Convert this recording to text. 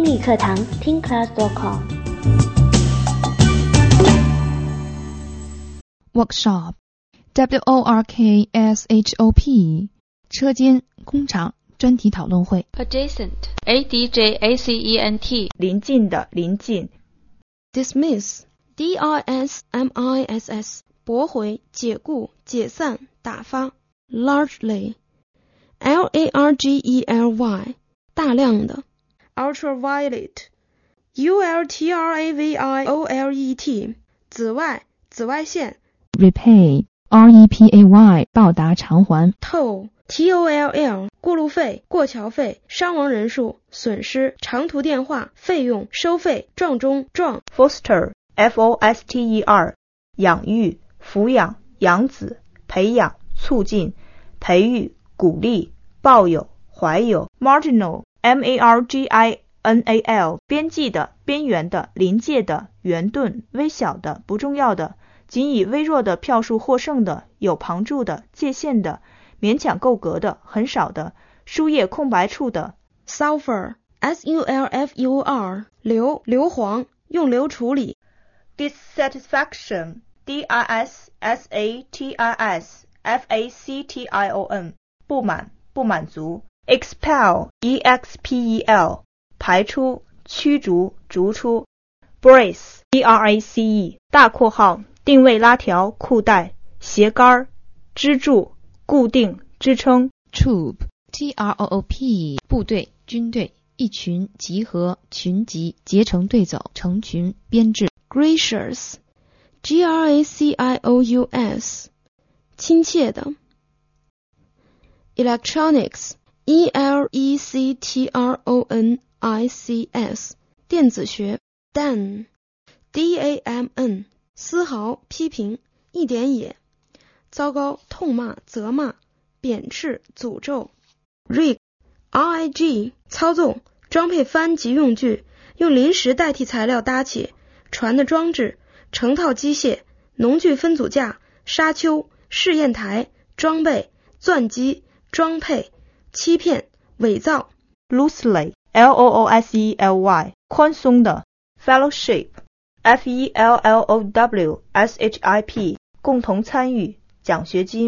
英语课堂听 class.com Workshop WORKSHOP 车间工厂专题讨论会 Adjacent ADJACENT 邻近的邻近 Dismiss DISMISS 驳回解雇解散打发 Largely LARGELY 大量的 Ultraviolet ULTRAVIOLET 紫外紫外线 Repay REPAY 报答偿还 Toll TOLL 过路费过桥费伤亡人数损失长途电话费用收费撞钟撞 Foster FOSTER 养育抚养养子培养促进培育鼓励抱有怀有 Marginal MARGINAL 边际的边缘的临界的圆钝微小的不重要的仅以微弱的票数获胜的有旁注的界限的勉强够格的很少的输液空白处的 Sulfur SULFUR 硫磺用硫处理 Dissatisfaction DISSATISFACTION 不满不满足 Expel EXPEL 排出驱逐逐出 Brace BRACE 大括号定位拉条裤带鞋杆支柱固定支撑 Troop TROOP 部队军队一群集合群集结成队走成群编制 Gracious GRACIOUS 亲切的 Electronics ELECTRONICS 电子学 DAMN DAMN 丝毫批评一点也糟糕痛骂责骂贬斥诅咒 Rig RIG 操纵装配帆及用具用临时代替材料搭起船的装置成套机械农具分组架沙丘试验台装备钻机装配欺骗伪造 Loosely LOOSELY 宽松的 Fellowship FELLOWSHIP 共同参与奖学金